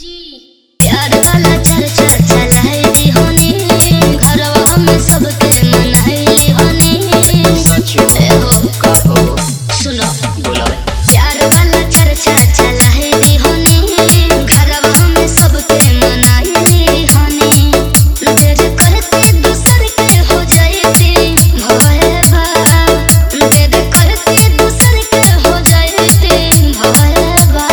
प्यार वाला चर्चा चलाइली होनी, घरवा में सबके मनाइली होनी। सुनो प्यार वाला चर्चा चलाइली होनी, घरवा में सबके मनाइली होनी। देर करते दूसर के हो जाती भयबा, देर करते दूसर के हो जाती भयबा।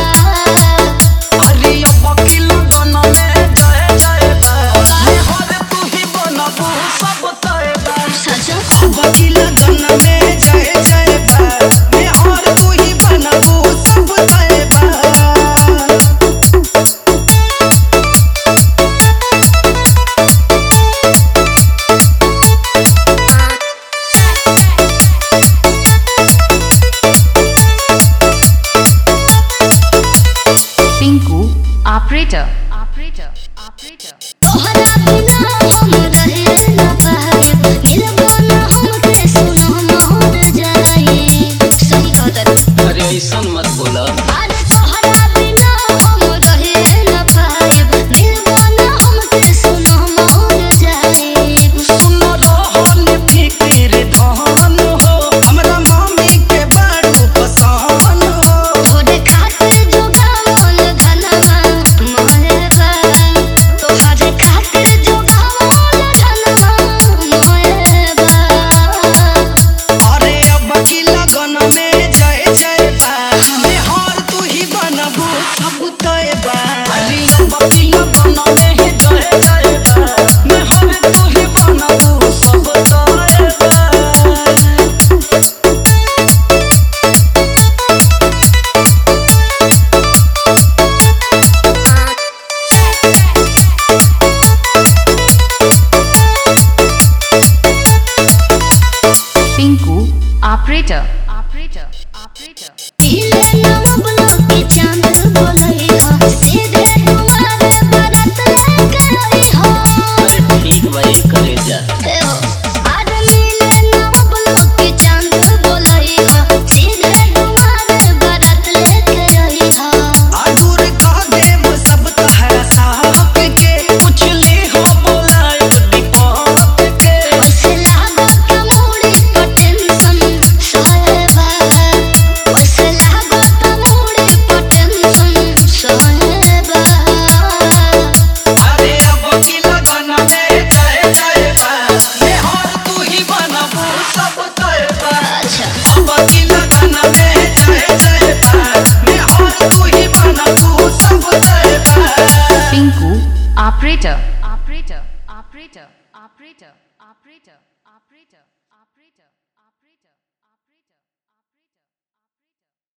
पिंकू ऑपरेटर तोहरा बिना हम रहे न पाएब, मिलबो न हमके सुनो मोर जाई। सही कहत अरे ऐसा मत बोला। अरे तोहरा बिना हम रहे न पाएब, मिलबो न हमके सुनो मोर जाई। सुन रहन फिकिर धन हो, हमरा मम्मी के बड़ू पसंद हो। तोरे खातिर जोगावल धनवा मोहेबा, तोहरे खातिर जोगावल धनवा मोहेबा। अरे अब की लगन में जय जय बा, हमें हार तू ही बनबू सब तय बा। अरे अब की लगन में जय जय बा, मैं हार तू ही बनबू सब तय बा। पिंकू ऑपरेटर पीले नवबलो के चांद बोलई हो, सीधे दुआरे बारात लेके आई हो। ठीक भाई करे जा। ए हो, अरे पीले नवबलो के चांद बोलई हो, सीधे दुआरे बारात लेके आई हो। आदुर का देव सब तहरा साहब के, कुछ ले हो बोलाए दीपक के। ओसे लागत मोड़ी पर टेंशन सोहेबा, ओसे लागत मोड़ी पर टेंशन सोहेबा। अरे अब की लगन में जय जय बा, मैं हार तू ही बनबू सब तय बा। अच्छा अब की लगन में जय जय बा, मैं हार तू ही बनबू सब तय बा। पिंकू ऑपरेटर